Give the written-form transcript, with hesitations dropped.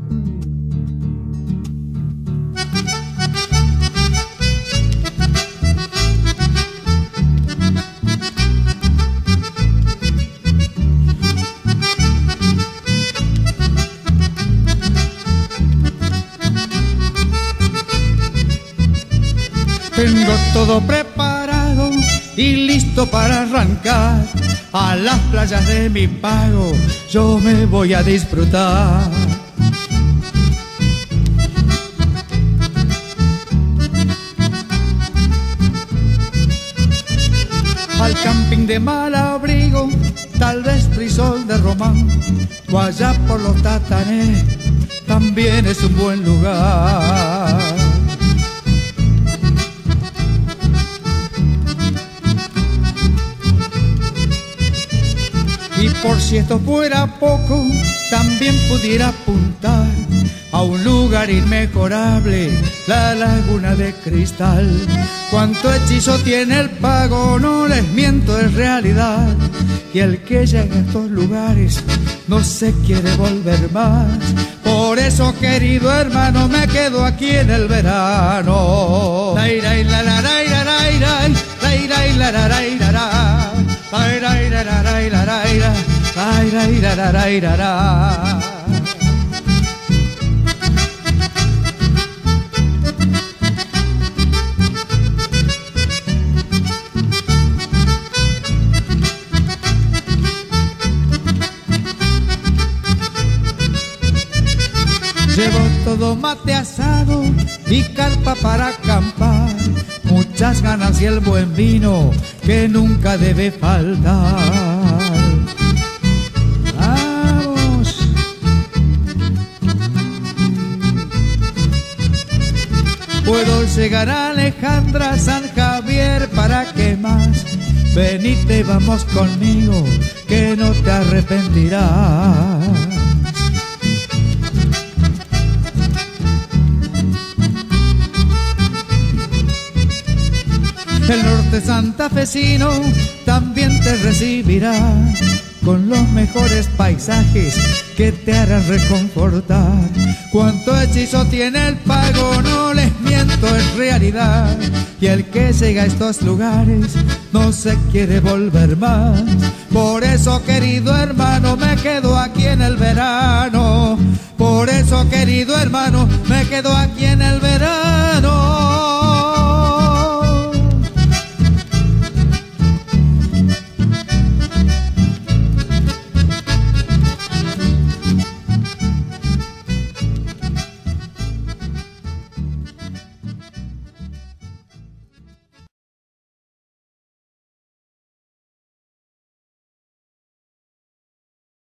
Tengo todo preparado y listo para arrancar a las playas de mi pago. Yo me voy a disfrutar. Al camping de Malabrigo, tal vez Trisol de Román, o allá por los Tatanés, también es un buen lugar. Y por si esto fuera poco, también pudiera apuntar a un lugar inmejorable, la Laguna de Cristal. Cuánto hechizo tiene el pago, no les miento, es realidad. Y el que llega a estos lugares no se quiere volver más. Por eso, querido hermano, me quedo aquí en el verano. Llevo todo mate asado y carpa para acampar, muchas ganas y el buen vino que nunca debe faltar. ¡Vamos! Puedo llegar a Alejandra, San Javier, ¿para qué más? Venite, vamos conmigo, que no te arrepentirás. El norte santafesino también te recibirá con los mejores paisajes que te harán reconfortar. Cuánto hechizo tiene el pago, no les miento, es realidad. Y el que llega a estos lugares no se quiere volver más. Por eso, querido hermano, me quedo aquí en el verano. Por eso, querido hermano, me quedo aquí en el verano.